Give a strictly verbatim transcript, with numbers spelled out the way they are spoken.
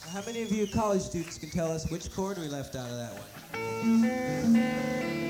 How many of you college students can tell us which chord we left out of that one?